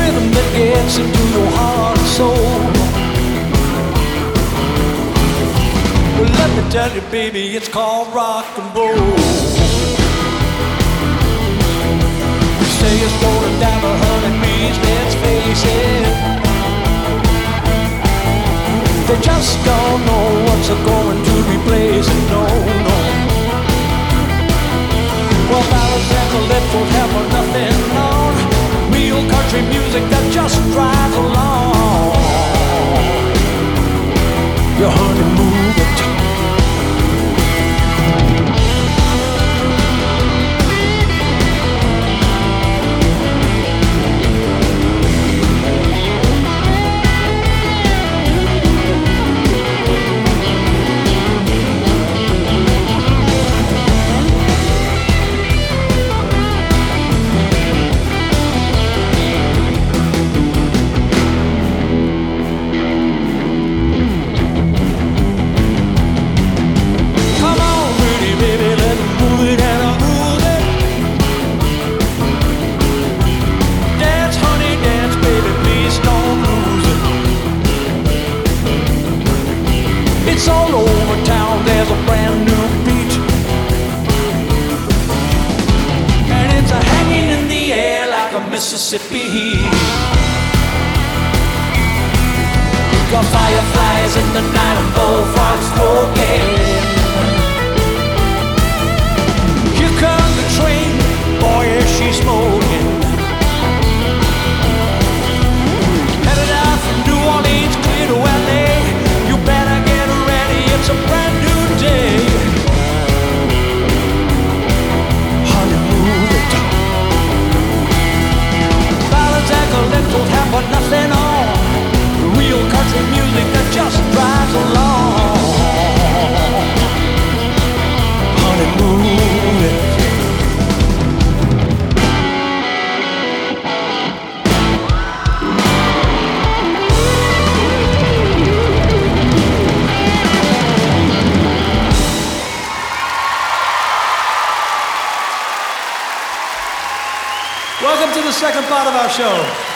rhythm that gets into your heart and soul. Well, let me tell you, baby, it's called rock and roll. You say it's rolling down the honeybees, let's face it. They just don't know what's going to replace it, no, no. Well, ballads and the left foot have nothing on. Real country music that just drives along. Your honey, move it. All over town there's a brand new beat, and it's a hanging in the air like a Mississippi heat. Got fireflies in the night and bullfrogs croaking. Here comes the train, boy is she smoking. Headed out from New Orleans clear to LA. You better get ready, it's a brand new day. Honey, move it. Ballads and collectors have got nothing on. Real country music that just drives along. Honey, move it. Welcome to the second part of our show.